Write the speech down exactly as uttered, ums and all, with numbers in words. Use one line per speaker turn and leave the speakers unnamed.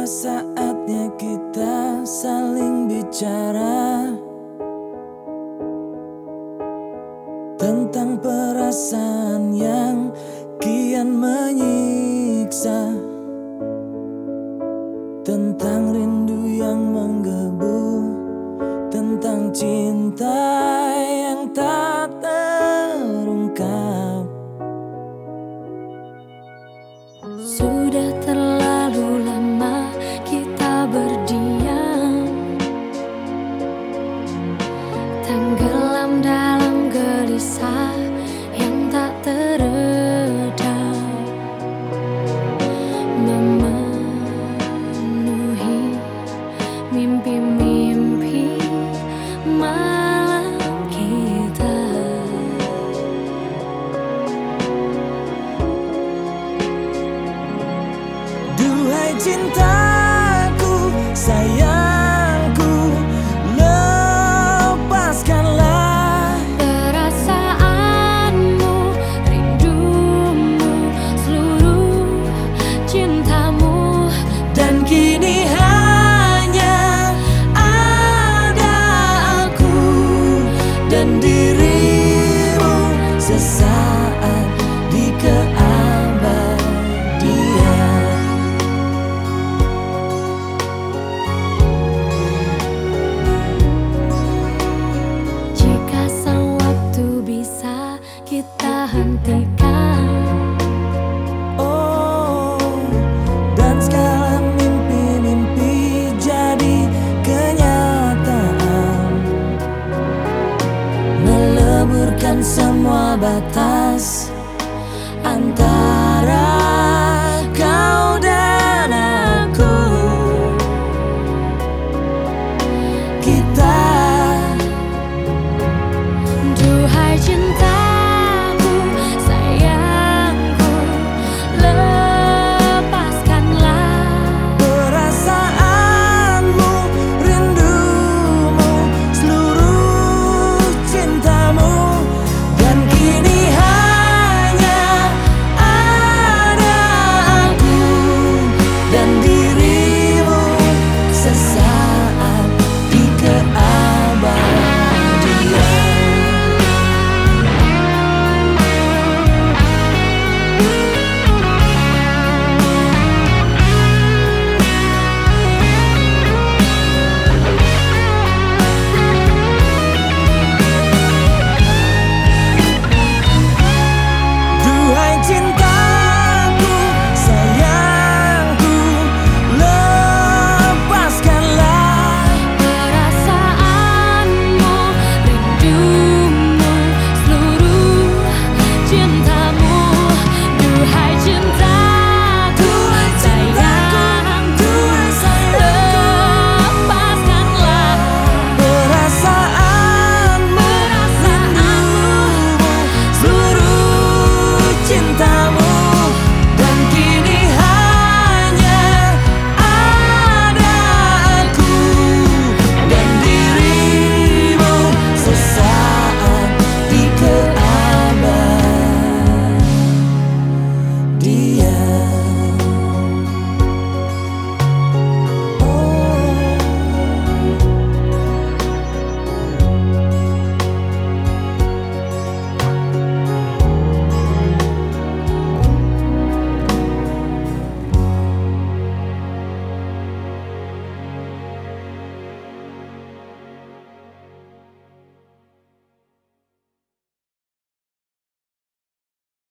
Tiba saatnya kita saling bicara tentang perasaan yang kian menyiksa, tentang rindu yang menggebu, tentang cinta yang tak terungkap.
Sudah terlalu lama kita berdiam, tenggelam dalam gelisah yang tak teredam, memenuhi mimpi-mimpi malam kita.
Duhai cintaku, sayangku, lepaskanlah
perasaanmu, rindumu, seluruh cintamu.
dan kini hanya ada aku dan dirimu sesaat di keabadian.
Jika sang waktu bisa kita hentikan,
Oh, dan segala mimpi-mimpi jadi kenyataan, meleburkan semua batas